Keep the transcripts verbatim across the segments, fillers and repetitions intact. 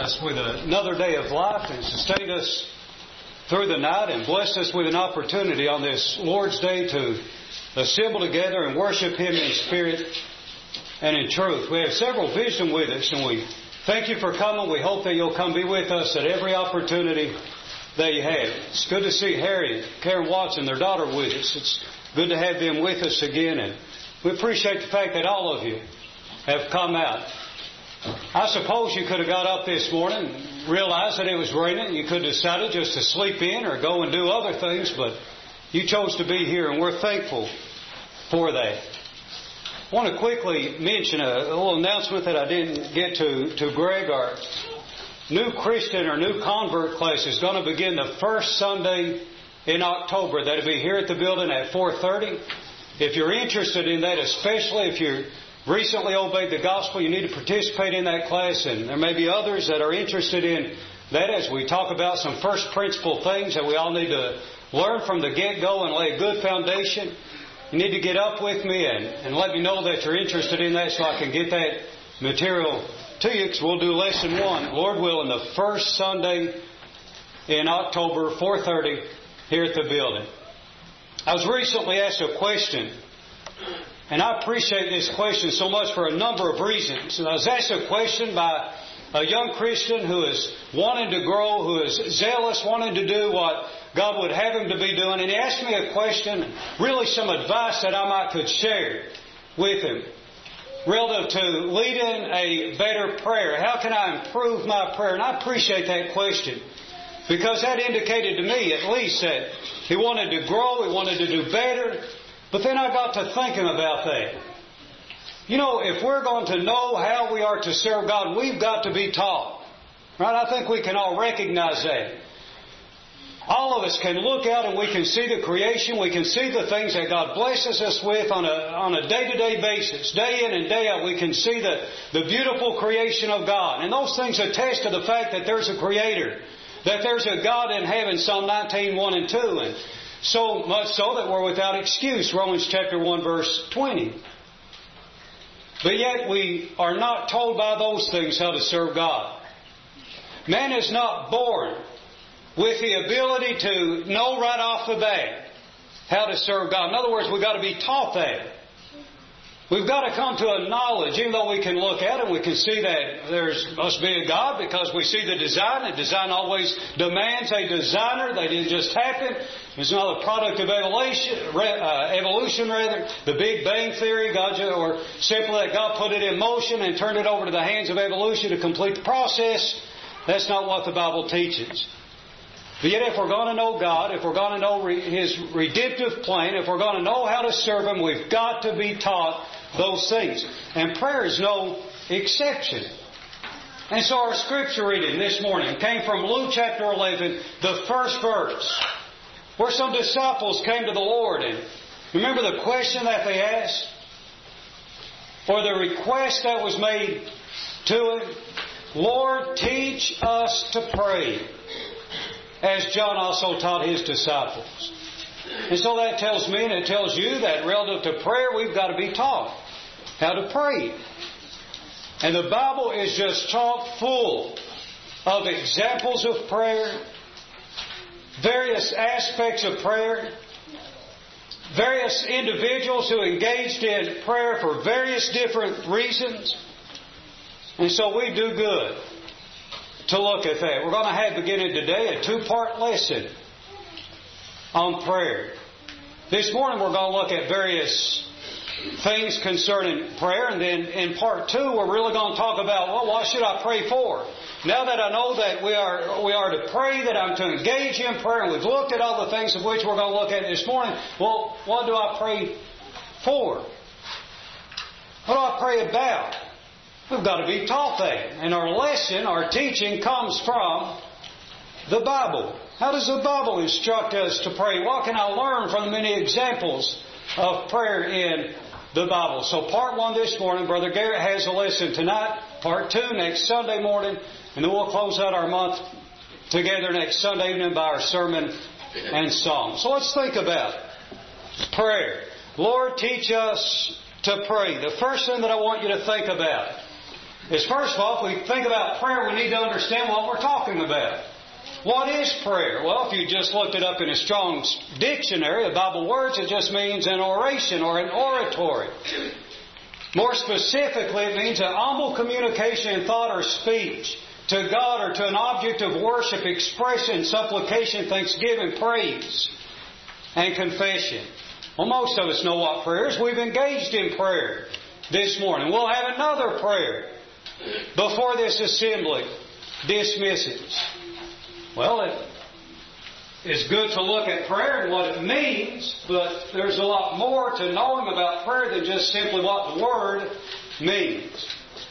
us with another day of life and sustained us through the night and blessed us with an opportunity on this Lord's Day to assemble together and worship Him in spirit and in truth. We have several vision with us, and we thank you for coming. We hope that you'll come be with us at every opportunity that you have. It's good to see Harry and Karen Watson, their daughter, with us. It's good to have them with us again, and we appreciate the fact that all of you have come out. I suppose you could have got up this morning and realized that it was raining. You could have decided just to sleep in or go and do other things, but you chose to be here, and we're thankful for that. I want to quickly mention a, a little announcement that I didn't get to, to Greg. Our new Christian or new convert class is going to begin the first Sunday in October. That'll be here at the building at four thirty. If you're interested in that, especially if you're recently obeyed the gospel, you need to participate in that class, and there may be others that are interested in that as we talk about some first principle things that we all need to learn from the get-go and lay a good foundation. You need to get up with me and, and let me know that you're interested in that so I can get that material to you, because we'll do lesson one, Lord willing, the first Sunday in October, four thirty, here at the building. I was recently asked a question, and I appreciate this question so much for a number of reasons. And I was asked a question by a young Christian who is wanting to grow, who is zealous, wanting to do what God would have him to be doing. And he asked me a question, really some advice that I might could share with him, relative to leading a better prayer. How can I improve my prayer? And I appreciate that question, because that indicated to me, at least, that he wanted to grow, he wanted to do better. But then I got to thinking about that. You know, if we're going to know how we are to serve God, we've got to be taught. Right? I think we can all recognize that. All of us can look out and we can see the creation. We can see the things that God blesses us with on a, on a day-to-day basis. Day in and day out, we can see the, the beautiful creation of God. And those things attest to the fact that there's a Creator, that there's a God in heaven, Psalm nineteen, one and two. And so much so that we're without excuse, Romans chapter one, verse twenty. But yet we are not told by those things how to serve God. Man is not born with the ability to know right off the bat how to serve God. In other words, we've got to be taught that. We've got to come to a knowledge, even though we can look at it, we can see that there must be a God because we see the design. The design always demands a designer. They didn't just happen. It's not a product of evolution, uh, evolution rather. The Big Bang Theory, God, or simply that God put it in motion and turned it over to the hands of evolution to complete the process. That's not what the Bible teaches. But yet if we're going to know God, if we're going to know His redemptive plan, if we're going to know how to serve Him, we've got to be taught those things. And prayer is no exception. And so our scripture reading this morning came from Luke chapter eleven, the first verse, where some disciples came to the Lord. And remember the question that they asked? Or the request that was made to Him? Lord, teach us to pray, as John also taught his disciples. And so that tells me and it tells you that relative to prayer, we've got to be taught how to pray. And the Bible is just chock full of examples of prayer, various aspects of prayer, various individuals who engaged in prayer for various different reasons. And so we do good to look at that. We're going to have beginning today a two-part lesson on prayer. This morning we're going to look at various things concerning prayer, and then in part two we're really going to talk about, well, what should I pray for? Now that I know that we are we are to pray, that I'm to engage in prayer, and we've looked at all the things of which we're going to look at this morning, well, what do I pray for? What do I pray about? We've got to be taught that. And our lesson, our teaching comes from the Bible. How does the Bible instruct us to pray? What can I learn from the many examples of prayer in the Bible? So part one this morning, Brother Garrett has a lesson tonight. Part two next Sunday morning. And then we'll close out our month together next Sunday evening by our sermon and song. So let's think about prayer. Lord, teach us to pray. The first thing that I want you to think about is, first of all, if we think about prayer, we need to understand what we're talking about. What is prayer? Well, if you just looked it up in a Strong's dictionary of Bible words, it just means an oration or an oratory. More specifically, it means an humble communication in thought or speech to God or to an object of worship, expression, supplication, thanksgiving, praise, and confession. Well, most of us know what prayer is. We've engaged in prayer this morning. We'll have another prayer before this assembly dismisses. Well, it is good to look at prayer and what it means, but there's a lot more to knowing about prayer than just simply what the Word means.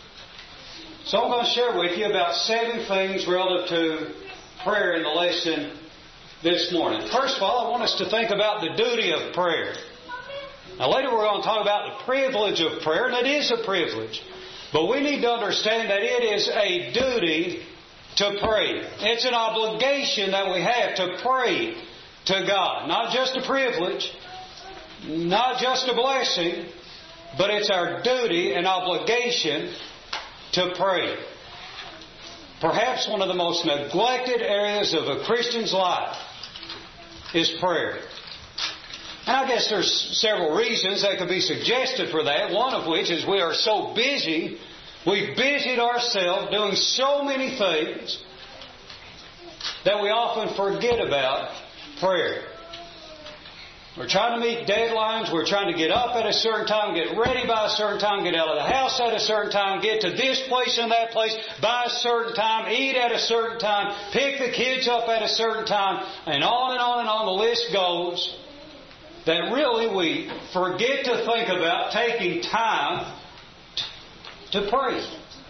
So I'm going to share with you about seven things relative to prayer in the lesson this morning. First of all, I want us to think about the duty of prayer. Now later we're going to talk about the privilege of prayer, and it is a privilege. But we need to understand that it is a duty to pray. It's an obligation that we have to pray to God. Not just a privilege, not just a blessing, but it's our duty and obligation to pray. Perhaps one of the most neglected areas of a Christian's life is prayer. And I guess there's several reasons that could be suggested for that. One of which is we are so busy, we've busied ourselves doing so many things that we often forget about prayer. We're trying to meet deadlines. We're trying to get up at a certain time, get ready by a certain time, get out of the house at a certain time, get to this place and that place by a certain time, eat at a certain time, pick the kids up at a certain time, and on and on and on the list goes, that really we forget to think about taking time to pray.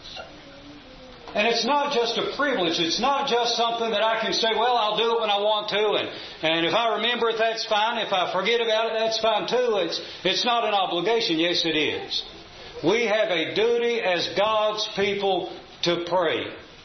And it's not just a privilege. It's not just something that I can say, well, I'll do it when I want to, and, and if I remember it, that's fine. If I forget about it, that's fine too. It's, it's not an obligation. Yes, it is. We have a duty as God's people to pray.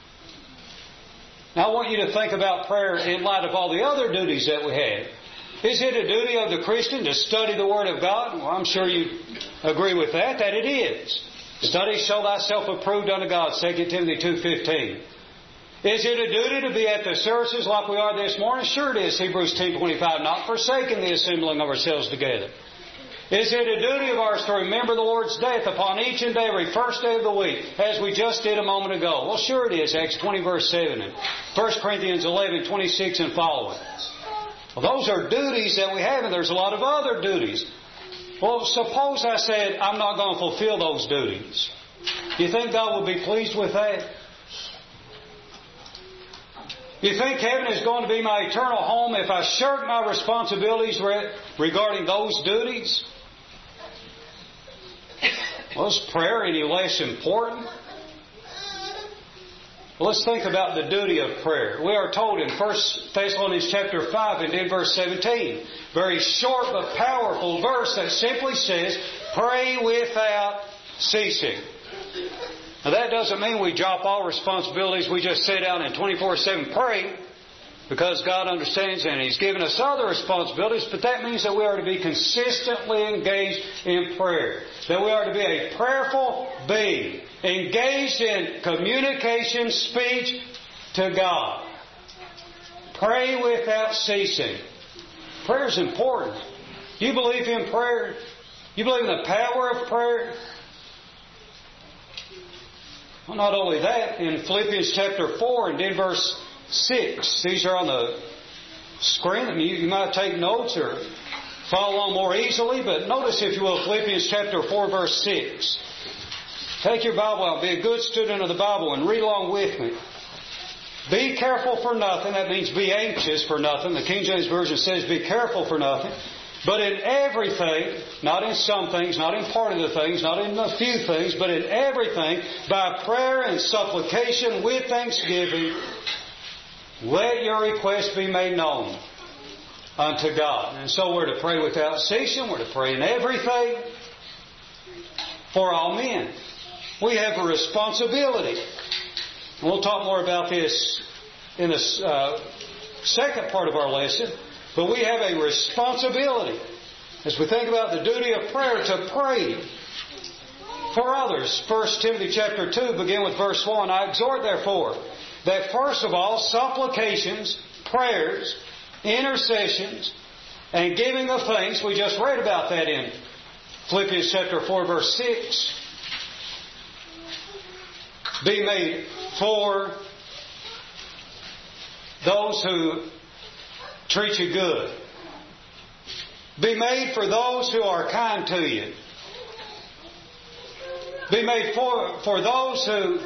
Now, I want you to think about prayer in light of all the other duties that we have. Is it a duty of the Christian to study the Word of God? Well, I'm sure you agree with that, that it is. Study, show thyself approved unto God, Second Timothy two fifteen. Is it a duty to be at the services like we are this morning? Sure it is, Hebrews ten twenty-five, not forsaking the assembling of ourselves together. Is it a duty of ours to remember the Lord's death upon each and every first day of the week, as we just did a moment ago? Well, sure it is, Acts twenty verse seven, and First Corinthians eleven twenty-six and following. Well, those are duties that we have, and there's a lot of other duties. Well, suppose I said, I'm not going to fulfill those duties. Do you think God would be pleased with that? Do you think heaven is going to be my eternal home if I shirk my responsibilities regarding those duties? Well, is prayer any less important? Well, let's think about the duty of prayer. We are told in First Thessalonians chapter five and in verse seventeen, very short but powerful verse that simply says, pray without ceasing. Now that doesn't mean we drop all responsibilities, we just sit down and twenty-four seven pray, because God understands and He's given us other responsibilities, but that means that we are to be consistently engaged in prayer. That we are to be a prayerful being, engaged in communication, speech to God. Pray without ceasing. Prayer is important. Do you believe in prayer? You believe in the power of prayer? Well, not only that, in Philippians chapter four and in verse six, these are on the screen. You, you might take notes or follow along more easily, but notice, if you will, Philippians chapter four, verse six. Take your Bible out, be a good student of the Bible, and read along with me. Be careful for nothing. That means be anxious for nothing. The King James Version says be careful for nothing. But in everything, not in some things, not in part of the things, not in a few things, but in everything, by prayer and supplication with thanksgiving, let your requests be made known unto God. And so we're to pray without ceasing. We're to pray in everything for all men. We have a responsibility. And we'll talk more about this in the uh, second part of our lesson. But we have a responsibility, as we think about the duty of prayer, to pray for others. First Timothy chapter two, begin with verse one. I exhort therefore that first of all supplications, prayers, intercessions, and giving of thanks. We just read about that in Philippians chapter four, verse six. Be made for those who treat you good. Be made for those who are kind to you. Be made for, for those who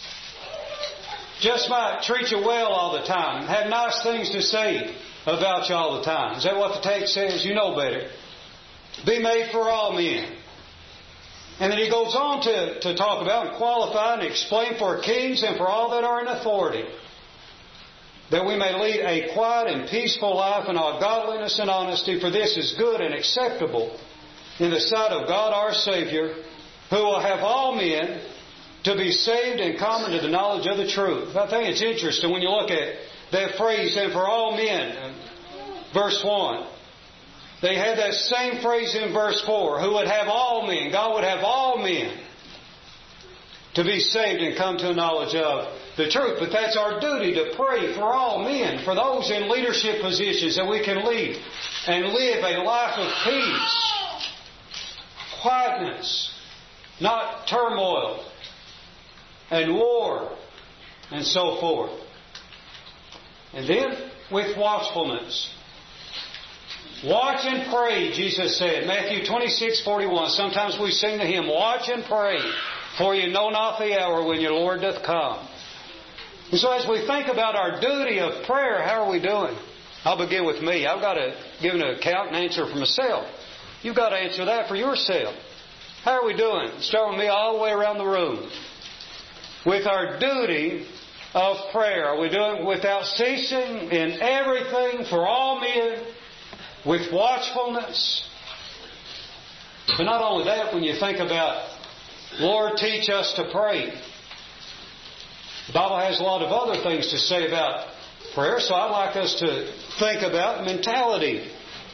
just might treat you well all the time, have nice things to say about you all the time. Is that what the text says? You know better. Be made for all men. And then he goes on to, to talk about and qualify and explain for kings and for all that are in authority, that we may lead a quiet and peaceful life in all godliness and honesty, for this is good and acceptable in the sight of God our Savior, who will have all men to be saved and come into the knowledge of the truth. I think it's interesting when you look at that phrase, and for all men, verse one. They had that same phrase in verse four, who would have all men. God would have all men to be saved and come to a knowledge of the truth. But that's our duty, to pray for all men, for those in leadership positions, that we can lead and live a life of peace, quietness, not turmoil and war and so forth. And then with watchfulness. Watch and pray, Jesus said. Matthew twenty-six forty-one. Sometimes we sing the hymn, watch and pray, for you know not the hour when your Lord doth come. And so as we think about our duty of prayer, how are we doing? I'll begin with me. I've got to give an account and answer for myself. You've got to answer that for yourself. How are we doing? Start with me all the way around the room. With our duty of prayer, are we doing it without ceasing in everything for all men, with watchfulness? But not only that, when you think about, Lord, teach us to pray. The Bible has a lot of other things to say about prayer, so I'd like us to think about mentality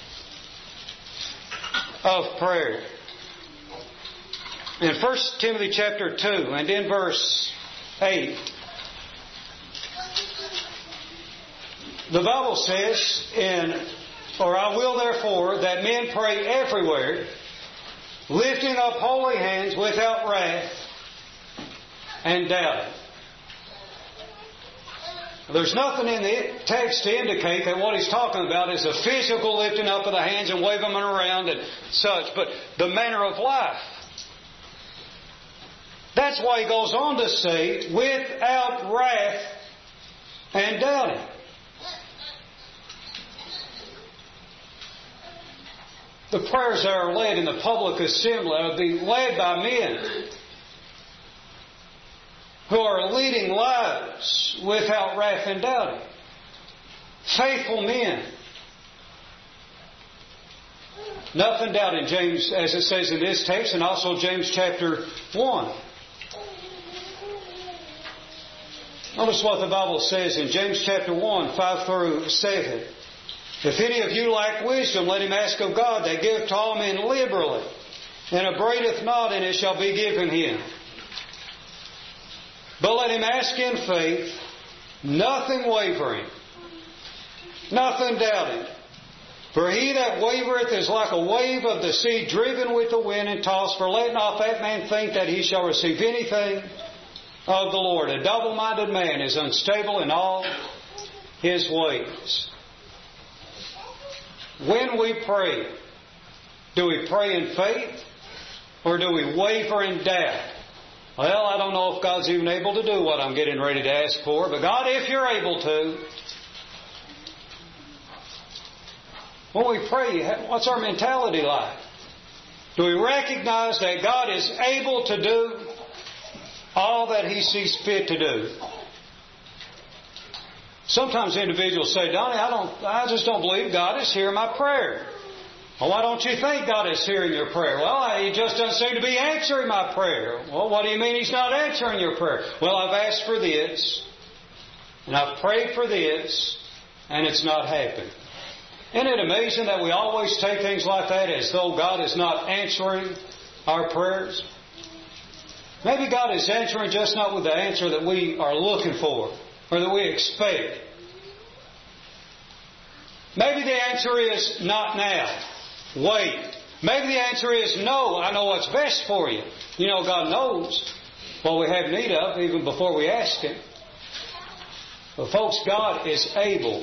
of prayer. In First Timothy chapter two and in verse eight, the Bible says, in, or I will therefore that men pray everywhere, lifting up holy hands without wrath and doubting. There's nothing in the text to indicate that what he's talking about is a physical lifting up of the hands and waving them around and such, but the manner of life. That's why he goes on to say, without wrath and doubting. The prayers that are led in the public assembly are being led by men who are leading lives without wrath and doubting. Faithful men. Nothing doubting, James, as it says in this text, and also James chapter one. Notice what the Bible says in James chapter one, five through seven. If any of you lack wisdom, let him ask of God, that giveth to all men liberally, and upbraideth not, and it shall be given him. But let him ask in faith, nothing wavering, nothing doubting. For he that wavereth is like a wave of the sea, driven with the wind and tossed. For let not that man think that he shall receive anything of the Lord. A double-minded man is unstable in all his ways. When we pray, do we pray in faith or do we waver in doubt? Well, I don't know if God's even able to do what I'm getting ready to ask for, but God, if you're able to. When we pray, what's our mentality like? Do we recognize that God is able to do all that He sees fit to do? Sometimes individuals say, Donnie, I don't, I just don't believe God is hearing my prayer. Well, why don't you think God is hearing your prayer? Well, He just doesn't seem to be answering my prayer. Well, what do you mean He's not answering your prayer? Well, I've asked for this, and I've prayed for this, and it's not happened. Isn't it amazing that we always take things like that as though God is not answering our prayers? Maybe God is answering just not with the answer that we are looking for or that we expect. Maybe the answer is not now. Wait. Maybe the answer is no, I know what's best for you. You know, God knows what we have need of even before we ask Him. But folks, God is able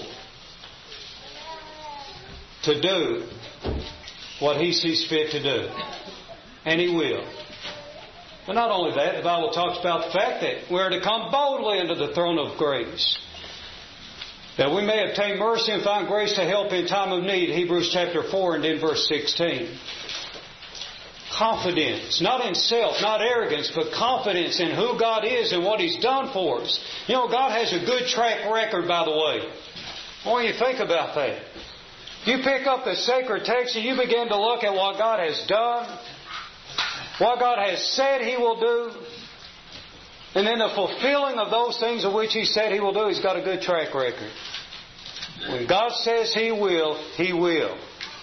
to do what He sees fit to do. And He will. But not only that, the Bible talks about the fact that we're to come boldly into the throne of grace, that we may obtain mercy and find grace to help in time of need. Hebrews chapter four and in verse sixteen. Confidence, not in self, not arrogance, but confidence in who God is and what He's done for us. You know, God has a good track record, by the way. When you think about that, you pick up the sacred text and you begin to look at what God has done, what God has said He will do, and then the fulfilling of those things of which He said He will do. He's got a good track record. When God says He will, He will.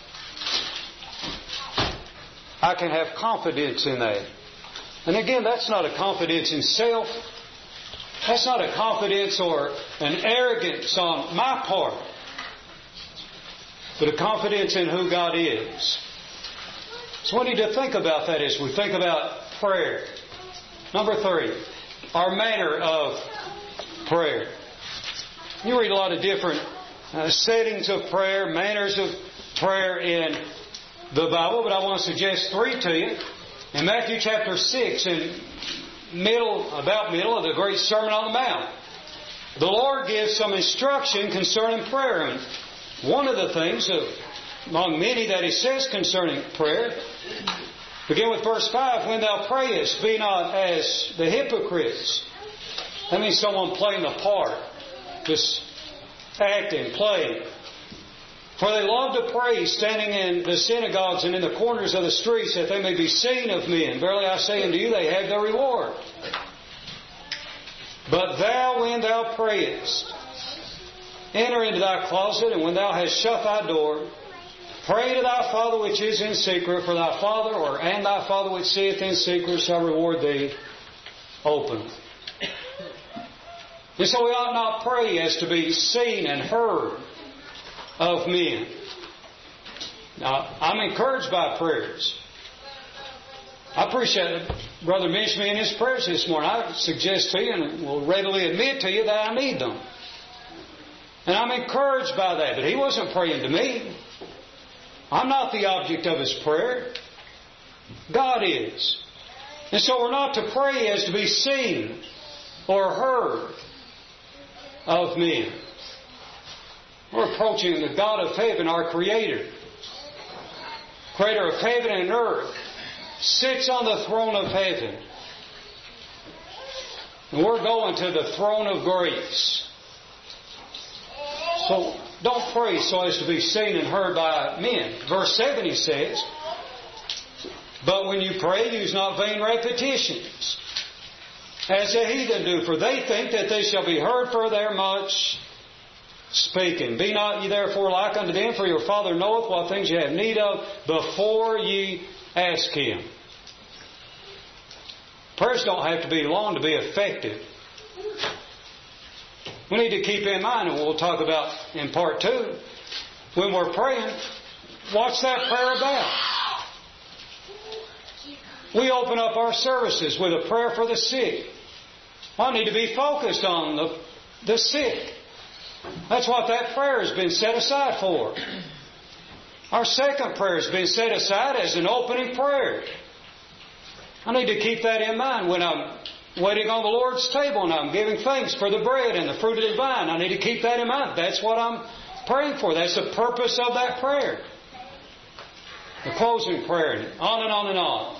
I can have confidence in that. And again, that's not a confidence in self. That's not a confidence or an arrogance on my part, but a confidence in who God is. So we need to think about that as we think about prayer. Number three, our manner of prayer. You read a lot of different uh, settings of prayer, manners of prayer in the Bible, but I want to suggest three to you. In Matthew chapter six, in middle, about middle of the great Sermon on the Mount, the Lord gives some instruction concerning prayer. And one of the things, of, among many that He says concerning prayer, begin with verse five, when thou prayest, be not as the hypocrites. That means someone playing the part, just acting, playing. For they love to pray, standing in the synagogues and in the corners of the streets, that they may be seen of men. Verily I say unto you, they have their reward. But thou, when thou prayest, enter into thy closet, and when thou hast shut thy door, pray to thy Father which is in secret, for thy Father, or and thy Father which seeth in secret, shall reward thee openly. And so we ought not pray as to be seen and heard of men. Now, I'm encouraged by prayers. I appreciate Brother mentioning in his prayers this morning. I suggest to you and will readily admit to you that I need them. And I'm encouraged by that. But he wasn't praying to me. I'm not the object of his prayer. God is. And so we're not to pray as to be seen or heard of men. We're approaching the God of heaven, our Creator. Creator of heaven and earth. Sits on the throne of heaven. And we're going to the throne of grace. So don't pray so as to be seen and heard by men. Verse seven he says, but when you pray, use not vain repetitions, as the heathen do, for they think that they shall be heard for their much speaking. Be not ye therefore like unto them, for your Father knoweth what things ye have need of before ye ask Him. Prayers don't have to be long to be effective. We need to keep in mind, and we'll talk about in part two, when we're praying, what's that prayer about? We open up our services with a prayer for the sick. I need to be focused on the, the sick. That's what that prayer has been set aside for. Our second prayer has been set aside as an opening prayer. I need to keep that in mind when I'm waiting on the Lord's table and I'm giving thanks for the bread and the fruit of the vine. I need to keep that in mind. That's what I'm praying for. That's the purpose of that prayer. The closing prayer, on and on and on.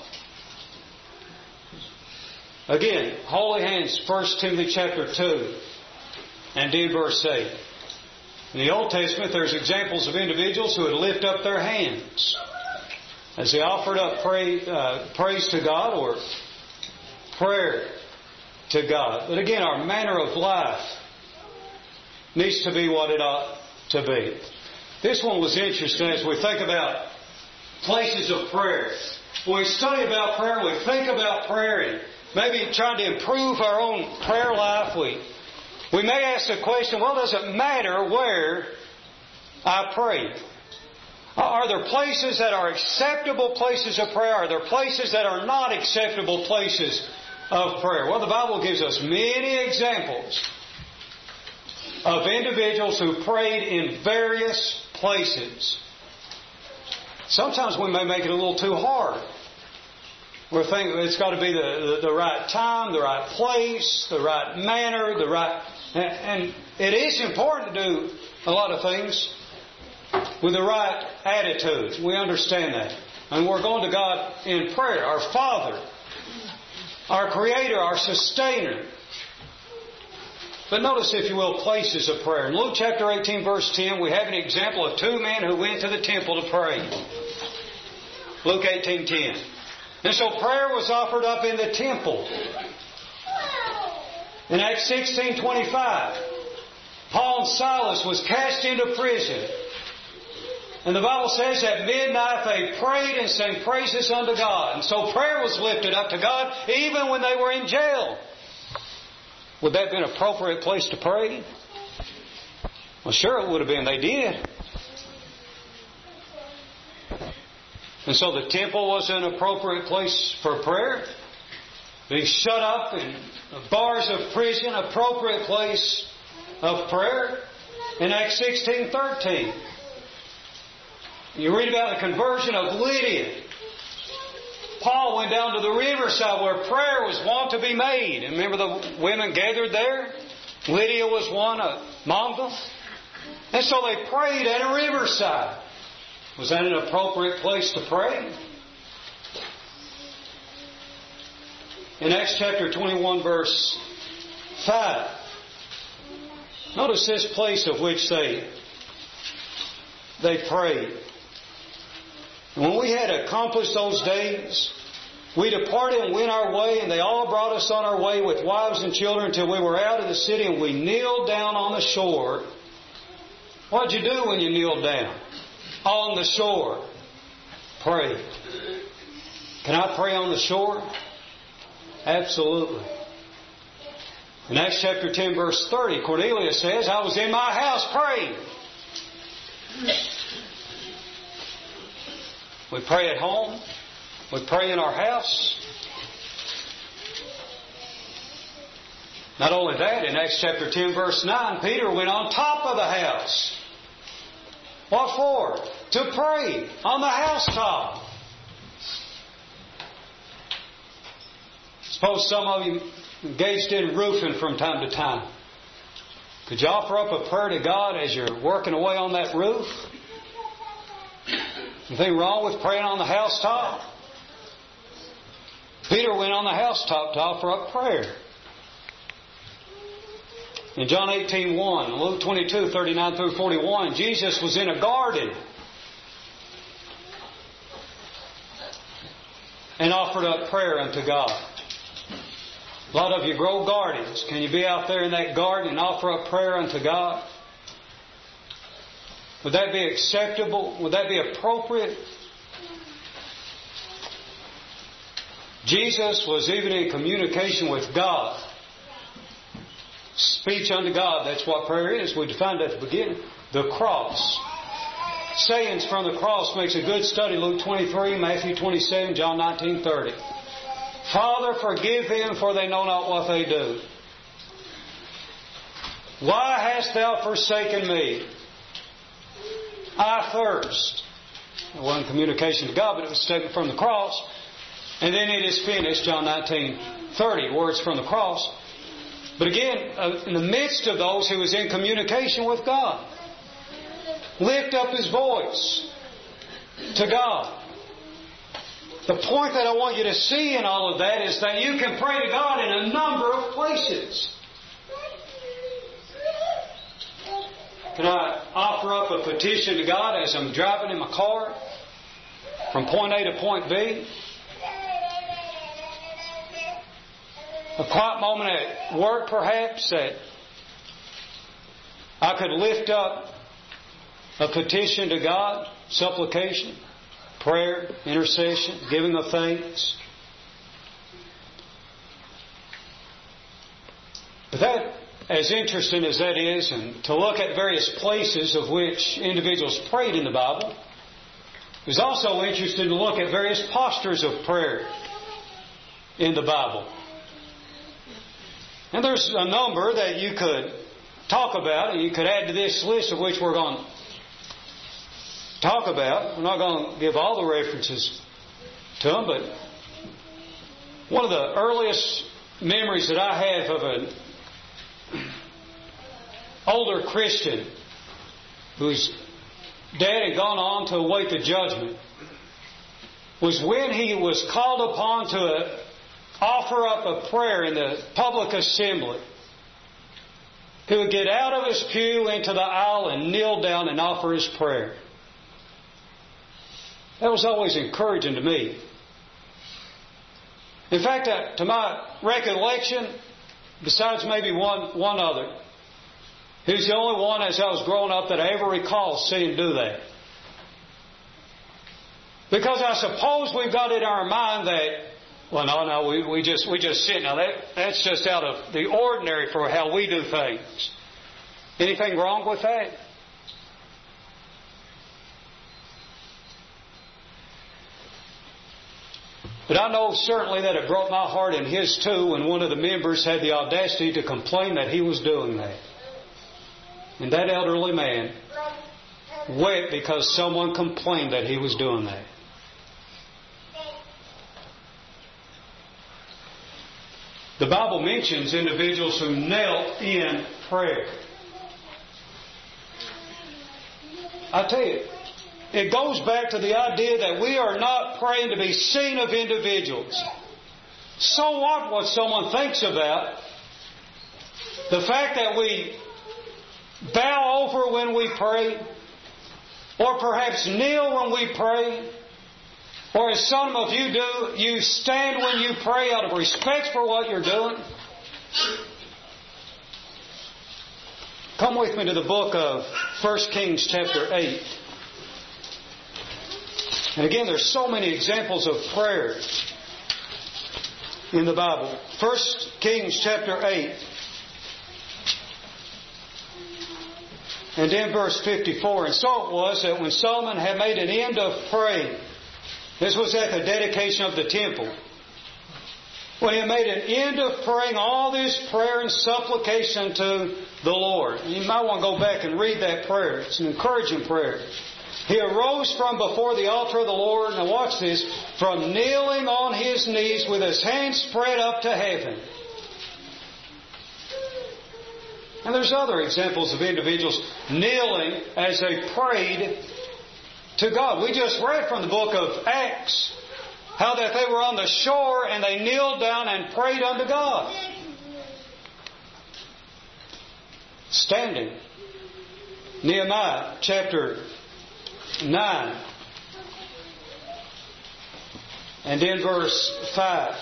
Again, holy hands, First Timothy chapter two. And in verse eight. In the Old Testament, there's examples of individuals who would lift up their hands as they offered up pray, uh, praise to God or prayer to God. But again, our manner of life needs to be what it ought to be. This one was interesting as we think about places of prayer. When we study about prayer, we think about prayer, and maybe trying to improve our own prayer life, we, we may ask the question, well, does it matter where I pray? Are there places that are acceptable places of prayer? Are there places that are not acceptable places of prayer? Well, the Bible gives us many examples of individuals who prayed in various places. Sometimes we may make it a little too hard. We're thinking it's got to be the, the, the right time, the right place, the right manner, the right... And, and it is important to do a lot of things with the right attitude. We understand that. And we're going to God in prayer. Our Father, our Creator, our Sustainer. But notice, if you will, places of prayer. In Luke chapter eighteen, verse ten, we have an example of two men who went to the temple to pray. Luke eighteen ten. And so prayer was offered up in the temple. In Acts sixteen twenty-five, Paul and Silas was cast into prison. And the Bible says at midnight they prayed and sang praises unto God. And so prayer was lifted up to God even when they were in jail. Would that have been an appropriate place to pray? Well, sure it would have been. They did. And so the temple was an appropriate place for prayer. Being shut up in bars of prison, appropriate place of prayer. In Acts sixteen thirteen, you read about the conversion of Lydia. Paul went down to the riverside where prayer was wont to be made. And remember the women gathered there? Lydia was one among them. And so they prayed at a riverside. Was that an appropriate place to pray? In Acts chapter twenty-one, verse five, notice this place of which they, they prayed. When we had accomplished those days, we departed and went our way, and they all brought us on our way with wives and children until we were out of the city, and we kneeled down on the shore. What did you do when you kneeled down? On the shore. Pray. Can I pray on the shore? Absolutely. In Acts chapter ten, verse thirty, Cornelius says, I was in my house praying. We pray at home. We pray in our house. Not only that, in Acts chapter ten, verse nine, Peter went on top of the house. What for? To pray on the housetop. Suppose some of you engaged in roofing from time to time. Could you offer up a prayer to God as you're working away on that roof? Anything wrong with praying on the housetop? Peter went on the housetop to offer up prayer. In John eighteen one, Luke twenty-two thirty-nine through forty-one, Jesus was in a garden and offered up prayer unto God. A lot of you grow gardens. Can you be out there in that garden and offer up prayer unto God? Would that be acceptable? Would that be appropriate? Jesus was even in communication with God. Speech unto God, that's what prayer is. We defined at the beginning. The cross. Sayings from the cross makes a good study. Luke twenty-three, Matthew twenty-seven, John nineteen thirty. Father, forgive them, for they know not what they do. Why hast thou forsaken me? I thirst. It wasn't communication to God, but it was taken from the cross. And then it is finished, John nineteen thirty, words from the cross. But again, in the midst of those, he was in communication with God. Lift up his voice to God. The point that I want you to see in all of that is that you can pray to God in a number of places. Can I offer up a petition to God as I'm driving in my car from point A to point B? A quiet moment at work, perhaps, that I could lift up a petition to God, supplication, prayer, intercession, giving of thanks. as interesting as that is, and to look at various places of which individuals prayed in the Bible, it was also interesting to look at various postures of prayer in the Bible. And there's a number that you could talk about, and you could add to this list of which we're going to talk about. We're not going to give all the references to them, but one of the earliest memories that I have of an older Christian whose dad had gone on to await the judgment was when he was called upon to offer up a prayer in the public assembly. He would get out of his pew into the aisle and kneel down and offer his prayer. That was always encouraging to me. In fact, to my recollection, besides maybe one, one other, he was the only one as I was growing up that I ever recall seeing do that. Because I suppose we've got in our mind that, well, no, no, we, we just we just sit. Now, that, that's just out of the ordinary for how we do things. Anything wrong with that? But I know certainly that it broke my heart and his too when one of the members had the audacity to complain that he was doing that. And that elderly man wept because someone complained that he was doing that. The Bible mentions individuals who knelt in prayer. I tell you, it goes back to the idea that we are not praying to be seen of individuals. So what what someone thinks about the fact that we bow over when we pray, or perhaps kneel when we pray, or as some of you do, you stand when you pray out of respect for what you're doing. Come with me to the book of First Kings chapter eight. And again, there's so many examples of prayer in the Bible. First Kings chapter eight. And in verse fifty-four, and so it was that when Solomon had made an end of praying, this was at the dedication of the temple, when he had made an end of praying all this prayer and supplication to the Lord. You might want to go back and read that prayer. It's an encouraging prayer. He arose from before the altar of the Lord, and watch this, from kneeling on his knees with his hands spread up to heaven. And there's other examples of individuals kneeling as they prayed to God. We just read from the book of Acts how that they were on the shore and they kneeled down and prayed unto God. Standing. Nehemiah chapter nine. And in verse five.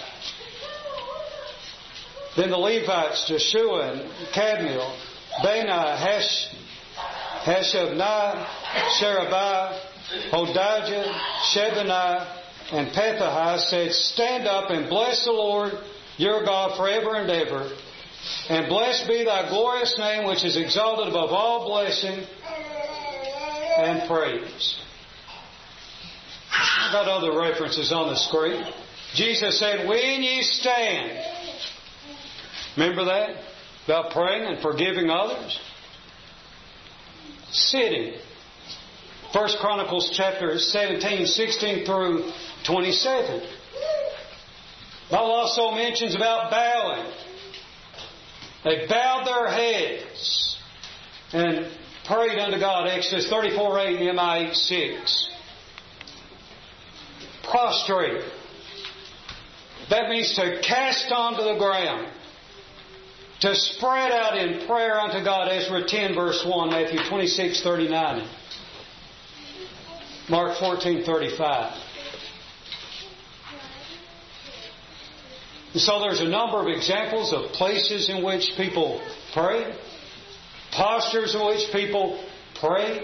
Then the Levites, Joshua and Kadmiel, Bani, Hash, Hashabnai, Sherebiah, Hodijah, Shebaniah, and Pethahai said, Stand up and bless the Lord your God forever and ever. And blessed be thy glorious name, which is exalted above all blessing and praise. I've got other references on the screen. Jesus said, When ye stand. Remember that? About praying and forgiving others? Sitting. First Chronicles chapter seventeen, sixteen through twenty-seven. Bible also mentions about bowing. They bowed their heads and prayed unto God. Exodus thirty-four eight, Nehemiah eight six. Prostrate. That means to cast onto the ground. To spread out in prayer unto God. Ezra ten verse one, Matthew twenty-six thirty-nine, Mark fourteen thirty-five. And so there's a number of examples of places in which people pray, postures in which people pray.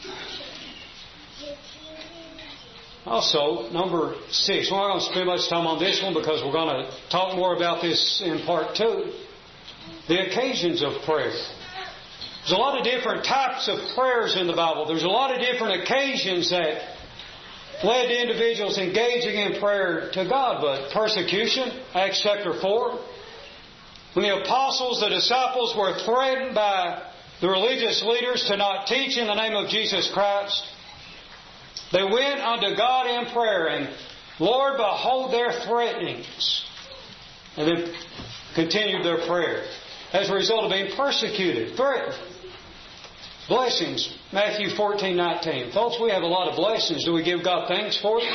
Also, number six. We're not going to spend much time on this one because we're going to talk more about this in part two. the occasions of prayer. There's a lot of different types of prayers in the Bible. There's a lot of different occasions that led to individuals engaging in prayer to God. But persecution, Acts chapter four, when the apostles, the disciples, were threatened by the religious leaders to not teach in the name of Jesus Christ, they went unto God in prayer and, Lord, behold their threatenings. And then continued their prayer. As a result of being persecuted, threatened. Blessings, Matthew fourteen nineteen. Folks, we have a lot of blessings. Do we give God thanks for them?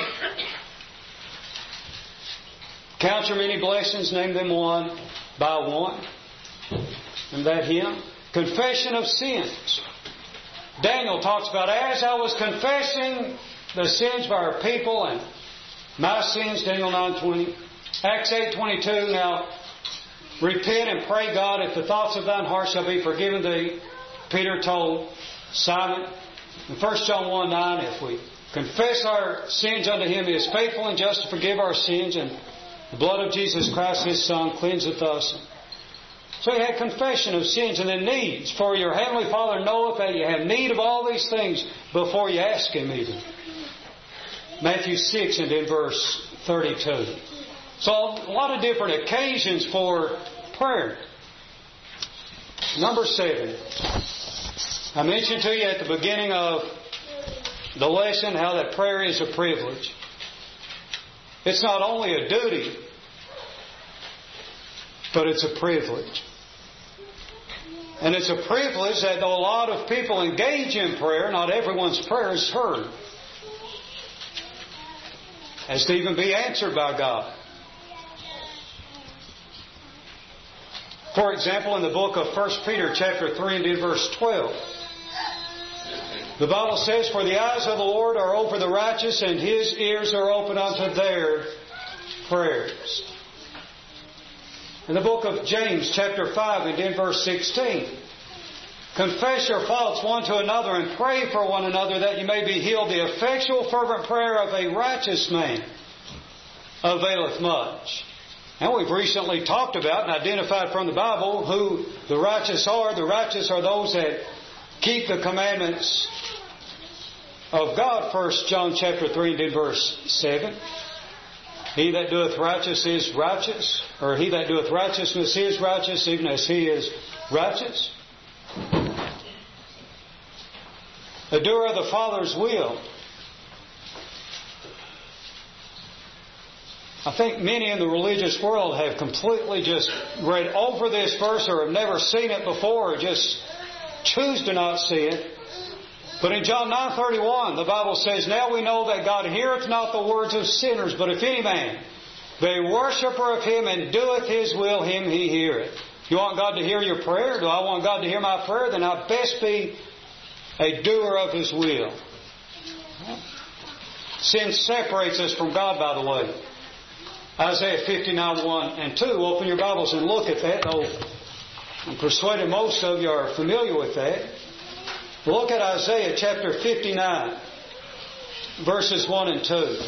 Count your many blessings, name them one by one. And that hymn. Confession of sins. Daniel talks about, as I was confessing the sins of our people and my sins, Daniel nine twenty. Acts eight twenty-two, now repent and pray God if the thoughts of thine heart shall be forgiven thee. Peter told Simon in First John one nine, if we confess our sins unto Him, He is faithful and just to forgive our sins, and the blood of Jesus Christ His Son cleanseth us. So you had confession of sins and then needs. For your Heavenly Father knoweth that you have need of all these things before you ask Him even. Matthew six and in verse thirty-two. So a lot of different occasions for prayer. Number seven. I mentioned to you at the beginning of the lesson how that prayer is a privilege. It's not only a duty, but it's a privilege. And it's a privilege that though a lot of people engage in prayer, not everyone's prayer is heard. Has to even be answered by God. For example, in the book of First Peter chapter three and in verse twelve, the Bible says, for the eyes of the Lord are over the righteous, and His ears are open unto their prayers. In the book of James chapter five and in verse sixteen, confess your faults one to another and pray for one another that you may be healed. The effectual fervent prayer of a righteous man availeth much. And we've recently talked about and identified from the Bible who the righteous are. The righteous are those that keep the commandments of God. First John chapter three and in verse seven. He that doeth righteous is righteous, or he that doeth righteousness is righteous, even as he is righteous. A doer of the Father's will. I think many in the religious world have completely just read over this verse or have never seen it before or just choose to not see it. But in John nine thirty-one, the Bible says, now we know that God heareth not the words of sinners, but if any man be a worshipper of Him and doeth His will, him He heareth. You want God to hear your prayer? Do I want God to hear my prayer? Then I best be a doer of His will. Sin separates us from God, by the way. Isaiah fifty-nine, one and two. Open your Bibles and look at that. Oh, I'm persuaded most of you are familiar with that. Look at Isaiah chapter fifty-nine, verses one and two.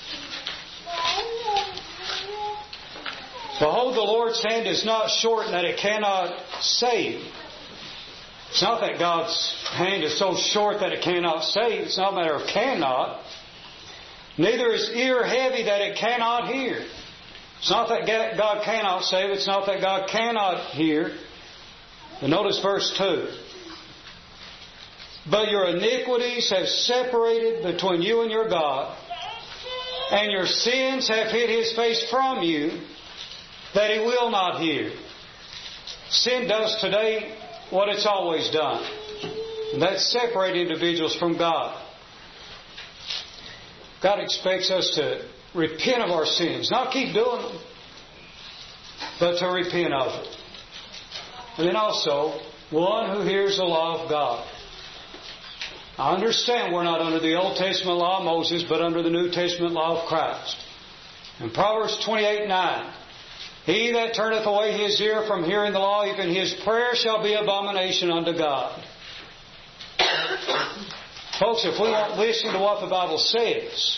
Behold, the Lord's hand is not short that it cannot save. It's not that God's hand is so short that it cannot save. It's not a matter of cannot. Neither is ear heavy that it cannot hear. It's not that God cannot save. It's not that God cannot hear. But notice verse two. But your iniquities have separated between you and your God, and your sins have hid His face from you, that He will not hear. Sin does today what it's always done. And that's separate individuals from God. God expects us to repent of our sins. Not keep doing them, but to repent of it. And then also, one who hears the law of God. I understand we're not under the Old Testament law of Moses, but under the New Testament law of Christ. In Proverbs twenty-eight nine, he that turneth away his ear from hearing the law, even his prayer shall be abomination unto God. Folks, if we won't listen to what the Bible says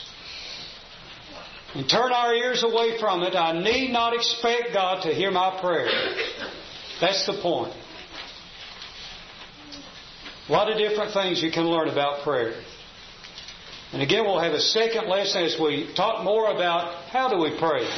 and turn our ears away from it, I need not expect God to hear my prayer. That's the point. A lot of different things you can learn about prayer. And again, we'll have a second lesson as we talk more about how do we pray.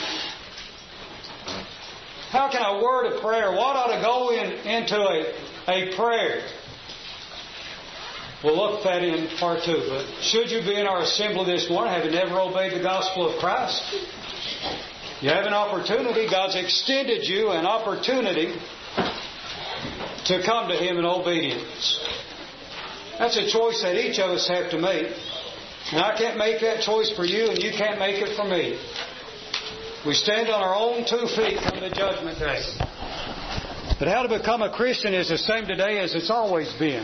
How can I word a prayer? What ought to go in, into a, a prayer? We'll look at that in part two. But should you be in our assembly this morning, having never obeyed the gospel of Christ, you have an opportunity. God's extended you an opportunity to come to Him in obedience. That's a choice that each of us have to make. And I can't make that choice for you, and you can't make it for me. We stand on our own two feet come the judgment day. But how to become a Christian is the same today as it's always been.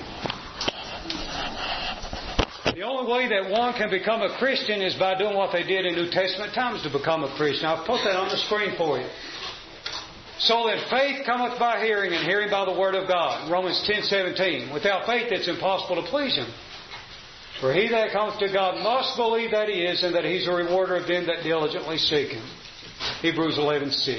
The only way that one can become a Christian is by doing what they did in New Testament times to become a Christian. I'll put that on the screen for you. So that faith cometh by hearing, and hearing by the Word of God. Romans ten seventeen. Without faith it's impossible to please Him. For he that cometh to God must believe that He is, and that He's a rewarder of them that diligently seek Him. Hebrews eleven six.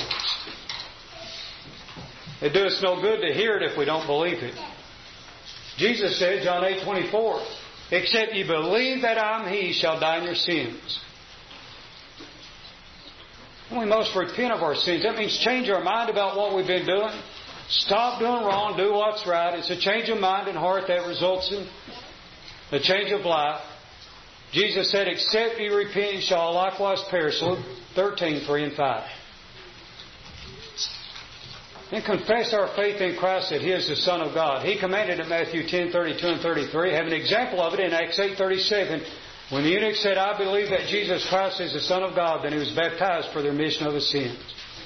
It do us no good to hear it if we don't believe it. Jesus said, John eight twenty-four, except ye believe that I am He, shall die in your sins. We must repent of our sins. That means change our mind about what we've been doing. Stop doing wrong, do what's right. It's a change of mind and heart that results in a change of life. Jesus said, except ye repent, ye shall likewise perish. Luke thirteen, three and five. And confess our faith in Christ that He is the Son of God. He commanded in Matthew ten, thirty-two and thirty-three. Have an example of it in Acts eight, thirty-seven. When the eunuch said, I believe that Jesus Christ is the Son of God, then he was baptized for the remission of his sins.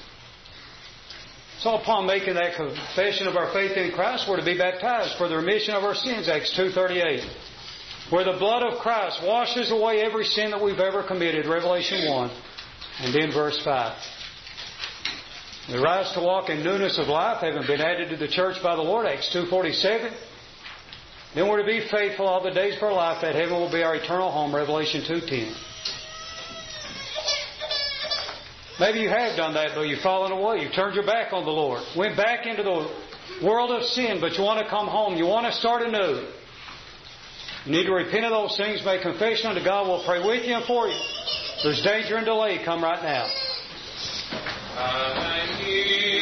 So upon making that confession of our faith in Christ, we're to be baptized for the remission of our sins. Acts two thirty-eight. Where the blood of Christ washes away every sin that we've ever committed. Revelation one. And then verse five. We rise to walk in newness of life, having been added to the church by the Lord. Acts two forty-seven. Then we're to be faithful all the days of our life, that heaven will be our eternal home. Revelation two ten. Maybe you have done that, but you've fallen away. You've turned your back on the Lord. Went back into the world of sin, but you want to come home. You want to start anew. You need to repent of those things, make confession unto God. We'll pray with you and for you. If there's danger and delay, come right now.